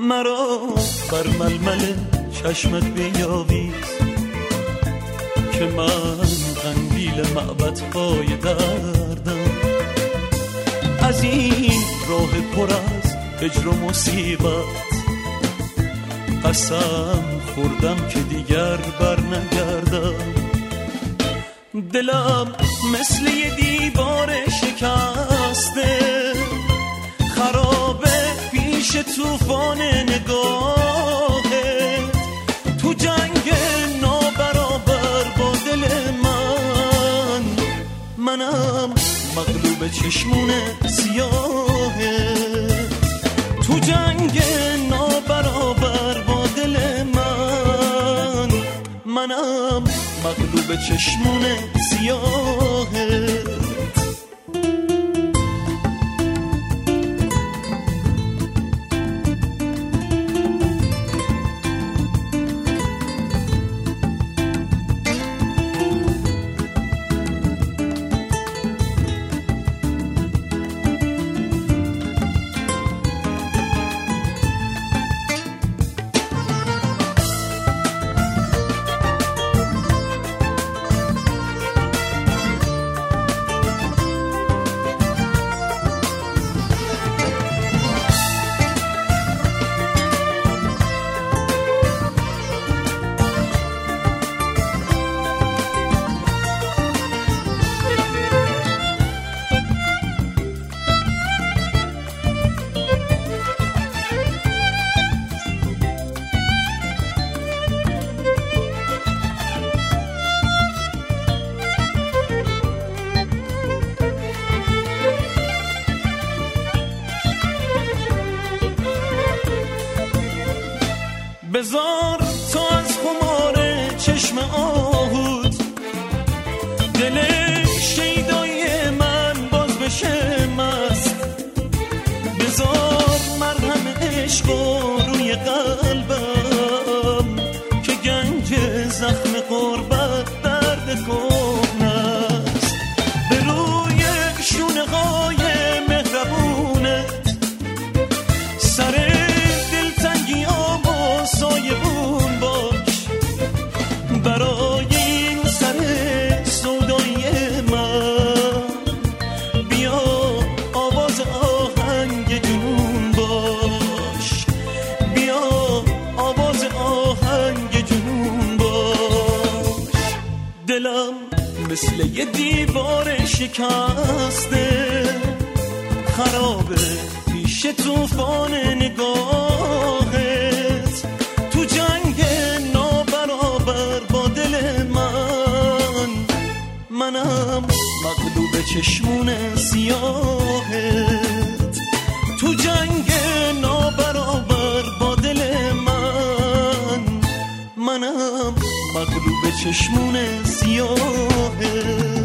مرا بر ململ چشمت بیاویز که من قندیل معبدهای دردم. از این راه پر از هجر و مصیبت قسم خوردم که دیگر بر نگردم. دلم مثل یه دیوار شکسته خرابه پیش طوفان نگاهت. تو جنگ نابرابر با دل منم مغلوب چشمون سیاهت. تو جنگ نابرابر با دل منم مغلوب چشمون سیاهت. بذار تو از خمار چشم آهود دل شیدای من باز بشه مست. بذار مرهم عشق روی قلبم که گنج زخم قربت درد کهنه است. به روی شونه های مهربونت سر سایبون باش. برای این سر سودای من بیا آواز آهنگ جنون باش. بیا آواز آهنگ جنون باش. دلم مثل یه دیوار شکسته خرابه پیش طوفان نگاهت. تو جنگ نابرابر با دل منم مغلوب چشمون سیاهت. تو جنگ نابرابر با دل منم مغلوب چشمون سیاهت.